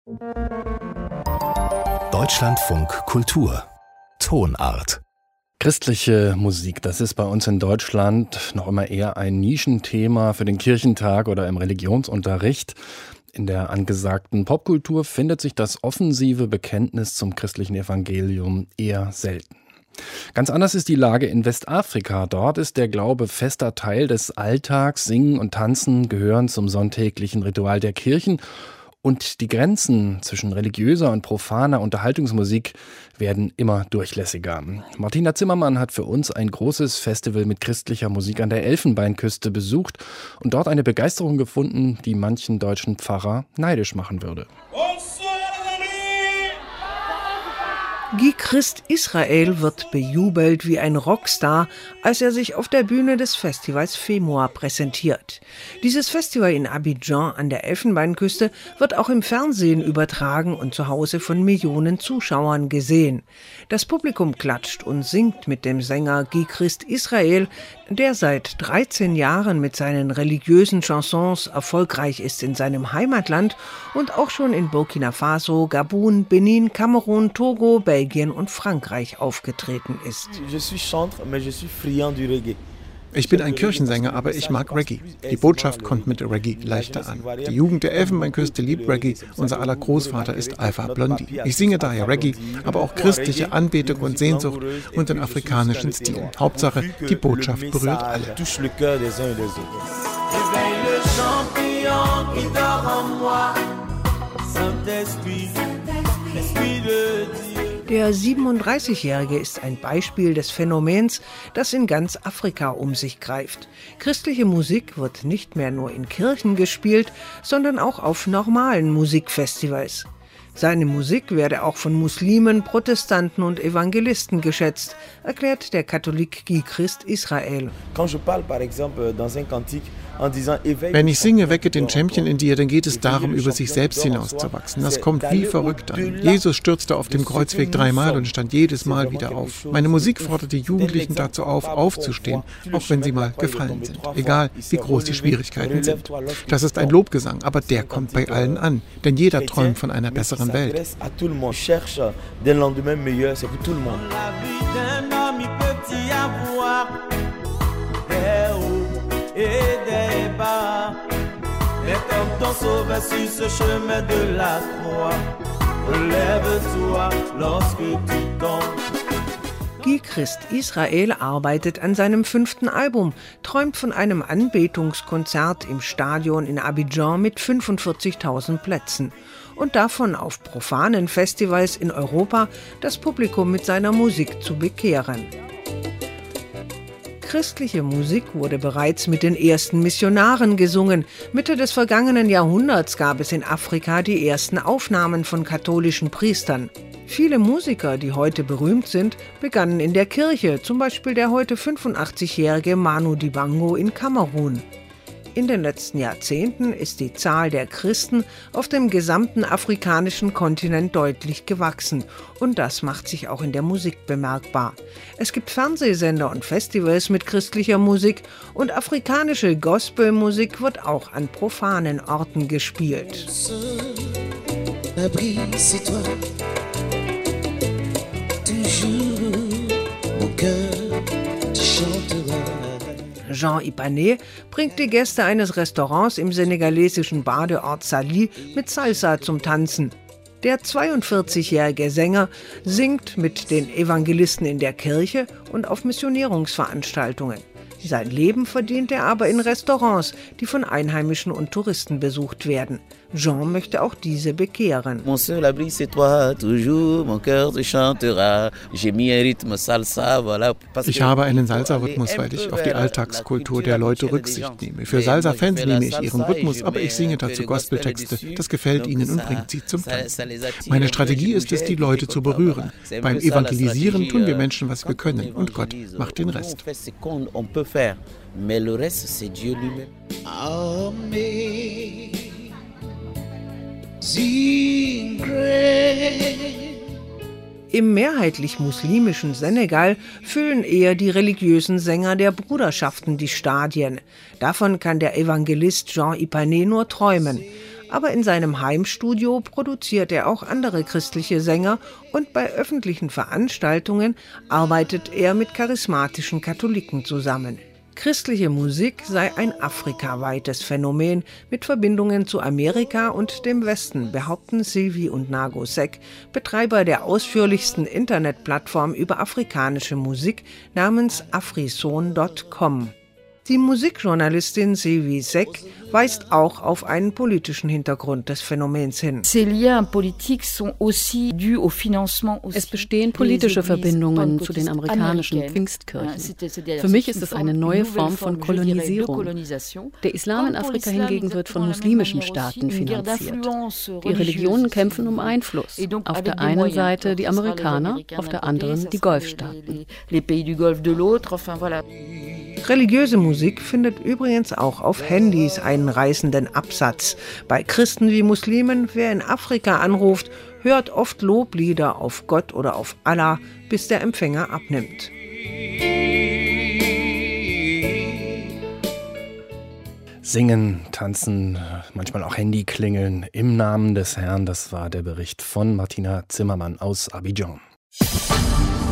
Deutschlandfunk Kultur Tonart. Christliche Musik, das ist bei uns in Deutschland noch immer eher ein Nischenthema für den Kirchentag oder im Religionsunterricht. In der angesagten Popkultur findet sich das offensive Bekenntnis zum christlichen Evangelium eher selten. Ganz anders ist die Lage in Westafrika. Dort ist der Glaube fester Teil des Alltags. Singen und Tanzen gehören zum sonntäglichen Ritual der Kirchen. Und die Grenzen zwischen religiöser und profaner Unterhaltungsmusik werden immer durchlässiger. Martina Zimmermann hat für uns ein großes Festival mit christlicher Musik an der Elfenbeinküste besucht und dort eine Begeisterung gefunden, die manchen deutschen Pfarrer neidisch machen würde. Guy Christ Israel wird bejubelt wie ein Rockstar, als er sich auf der Bühne des Festivals FEMOA präsentiert. Dieses Festival in Abidjan an der Elfenbeinküste wird auch im Fernsehen übertragen und zu Hause von Millionen Zuschauern gesehen. Das Publikum klatscht und singt mit dem Sänger Guy Christ Israel, der seit 13 Jahren mit seinen religiösen Chansons erfolgreich ist in seinem Heimatland und auch schon in Burkina Faso, Gabun, Benin, Kamerun, Togo, Belgien und Frankreich aufgetreten ist. Ich bin ein Kirchensänger, aber ich mag Reggae. Die Botschaft kommt mit Reggae leichter an. Die Jugend der Elfenbeinküste liebt Reggae. Unser aller Großvater ist Alpha Blondy. Ich singe daher Reggae, aber auch christliche Anbetung und Sehnsucht und den afrikanischen Stil. Hauptsache, die Botschaft berührt alle. Der 37-Jährige ist ein Beispiel des Phänomens, das in ganz Afrika um sich greift. Christliche Musik wird nicht mehr nur in Kirchen gespielt, sondern auch auf normalen Musikfestivals. Seine Musik werde auch von Muslimen, Protestanten und Evangelisten geschätzt, erklärt der Katholik Guy Christ Israel. Wenn ich singe, wecke den Champion in dir, dann geht es darum, über sich selbst hinauszuwachsen. Das kommt wie verrückt an. Jesus stürzte auf dem Kreuzweg 3-mal und stand jedes Mal wieder auf. Meine Musik fordert die Jugendlichen dazu auf, aufzustehen, auch wenn sie mal gefallen sind. Egal, wie groß die Schwierigkeiten sind. Das ist ein Lobgesang, aber der kommt bei allen an. Denn jeder träumt von einer besseren Welt. Et des bas, mais comme ton sauveur sur ce chemin de la croix, lève-toi lorsque tu tombes. Guy Christ Israel arbeitet an seinem 5. Album, träumt von einem Anbetungskonzert im Stadion in Abidjan mit 45.000 Plätzen und davon auf profanen Festivals in Europa das Publikum mit seiner Musik zu bekehren. Christliche Musik wurde bereits mit den ersten Missionaren gesungen. Mitte des vergangenen Jahrhunderts gab es in Afrika die ersten Aufnahmen von katholischen Priestern. Viele Musiker, die heute berühmt sind, begannen in der Kirche, zum Beispiel der heute 85-jährige Manu Dibango in Kamerun. In den letzten Jahrzehnten ist die Zahl der Christen auf dem gesamten afrikanischen Kontinent deutlich gewachsen. Und das macht sich auch in der Musik bemerkbar. Es gibt Fernsehsender und Festivals mit christlicher Musik und afrikanische Gospelmusik wird auch an profanen Orten gespielt. Jean Ipané bringt die Gäste eines Restaurants im senegalesischen Badeort Saly mit Salsa zum Tanzen. Der 42-jährige Sänger singt mit den Evangelisten in der Kirche und auf Missionierungsveranstaltungen. Sein Leben verdient er aber in Restaurants, die von Einheimischen und Touristen besucht werden. Jean möchte auch diese bekehren. Ich habe einen Salsa-Rhythmus, weil ich auf die Alltagskultur der Leute Rücksicht nehme. Für Salsa-Fans nehme ich ihren Rhythmus, aber ich singe dazu Gospeltexte. Das gefällt ihnen und bringt sie zum Tanzen. Meine Strategie ist es, die Leute zu berühren. Beim Evangelisieren tun wir Menschen, was wir können, und Gott macht den Rest. Mais le reste, c'est Dieu lui-même. Im mehrheitlich muslimischen Senegal füllen eher die religiösen Sänger der Bruderschaften die Stadien. Davon kann der Evangelist Jean Ipané nur träumen. Aber in seinem Heimstudio produziert er auch andere christliche Sänger und bei öffentlichen Veranstaltungen arbeitet er mit charismatischen Katholiken zusammen. Christliche Musik sei ein afrikaweites Phänomen mit Verbindungen zu Amerika und dem Westen, behaupten Sylvie und Nago Sek, Betreiber der ausführlichsten Internetplattform über afrikanische Musik namens afrison.com. Die Musikjournalistin Sylvie Sek weist auch auf einen politischen Hintergrund des Phänomens hin. Es bestehen politische Verbindungen zu den amerikanischen Pfingstkirchen. Für mich ist es eine neue Form von Kolonisierung. Der Islam in Afrika hingegen wird von muslimischen Staaten finanziert. Die Religionen kämpfen um Einfluss. Auf der einen Seite die Amerikaner, auf der anderen die Golfstaaten. Religiöse Musik findet übrigens auch auf Handys einen reißenden Absatz. Bei Christen wie Muslimen, wer in Afrika anruft, hört oft Loblieder auf Gott oder auf Allah, bis der Empfänger abnimmt. Singen, tanzen, manchmal auch Handy klingeln im Namen des Herrn. Das war der Bericht von Martina Zimmermann aus Abidjan.